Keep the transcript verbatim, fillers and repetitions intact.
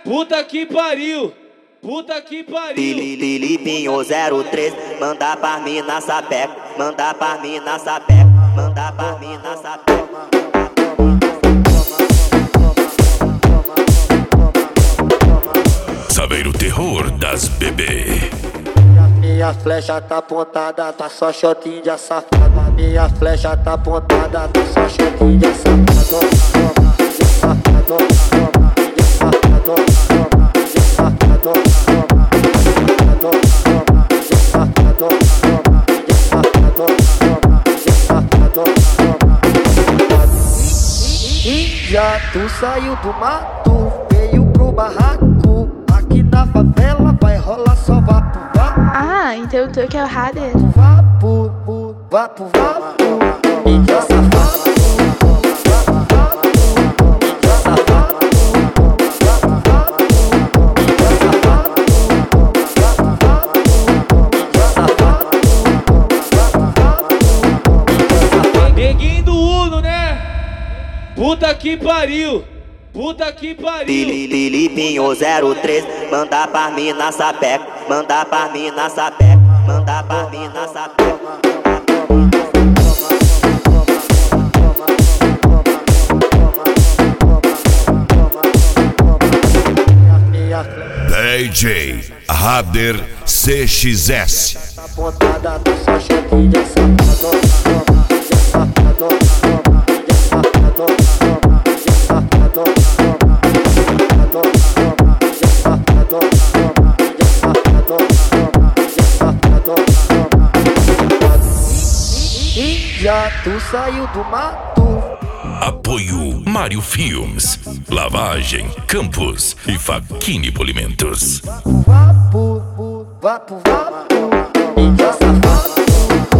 Puta que pariu. Puta que pariu. Filipinho zero três, manda pra mim na sapeca, manda pra mim na sapeca, manda pra mim na sapeca. Saber o terror das bebê. Minha flecha tá apontada, tá só shotinho de safada. Minha flecha tá apontada, tá só shotinho de safado. Safado, safado, safado, safado, já tu saiu do mato, veio pro barraco. Aqui na favela vai rolar só vapo, vapo. Ah, então tu que é o Rader. Vapo, vapo, vapo. Índia safado. Neguinho do Uno, né? Puta que pariu. Puta que pariu. Filipinho zero três, manda pra mim na sapeca, manda pra mim na sapeca, manda pra mim na sapeca. D J Rader C X S. Apontada, tá só shotinho de safado. Safado, safado, safado, safado, safado, já tu saiu do mato. Apoio Mário Filmes, Lavagem, Campos e Faquini Polimentos. Vapo, vapo, vapo, índia safado.